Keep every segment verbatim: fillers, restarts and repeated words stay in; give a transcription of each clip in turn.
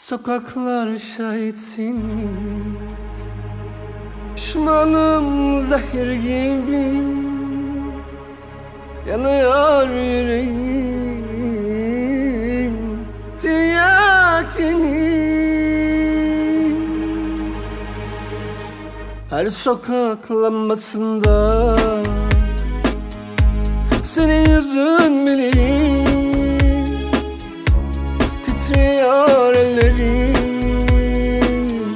Sokaklar şahitsiniz, pişmanım zehir gibi, yanıyor yüreğim tiryakini. Her sokak lambasında senin yüzün bilirim. Titriyor ellerim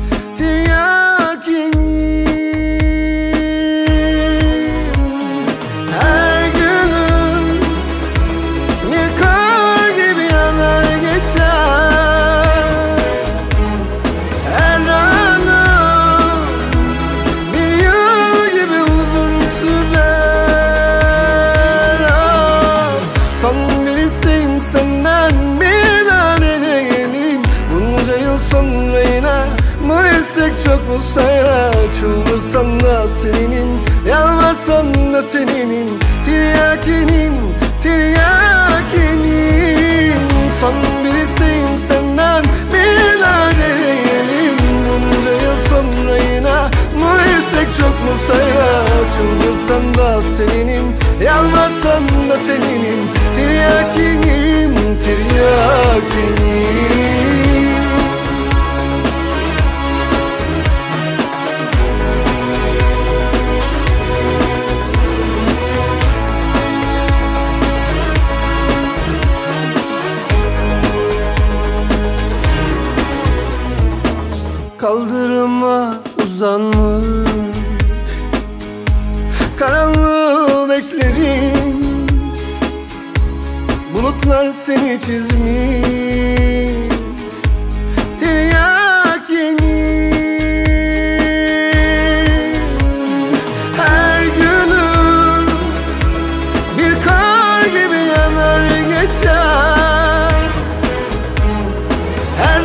tiryakinim. Her günüm bir kar gibi yanar geçer. Her anım bir yıl gibi uzun sürer. Son bir isteğim senden, sonra yine bu istek çok mu sayla? Çıldırsan da seninim, yalvarsan da seninim. Tiryakinim, tiryakinim. Son bir isteğim senden, bir daha deneyelim. Bunca yıl sonra yine bu istek çok mu sayla? Çıldırsan da seninim, yalvarsan da seninim. Tiryakinim, tiryakinim. Kaldırıma uzanmış karanlığı beklerim. Bulutlar seni çizmiş tiryakinim. Her günüm bir kar gibi yanar geçer. Her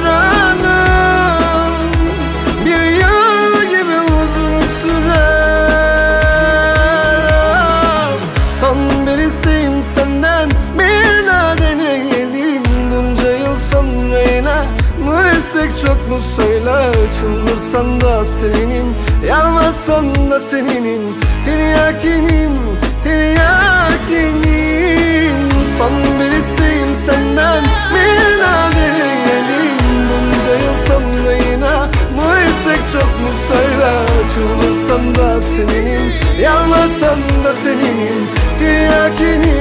İsteğim senden, bir daha deneyelim. Bunca yıl sonra yine bu istek çok mu söyle? Çıldırsan da seninim, yalvarsan da seninim. Tiryakinim, tiryakinim. Son bir isteğim senden, bir daha deneyelim. Bunca yıl sonra yine bu istek çok mu söyle? Çıldırsan da seninim, yalvarsan da seninim. Tiryakinim,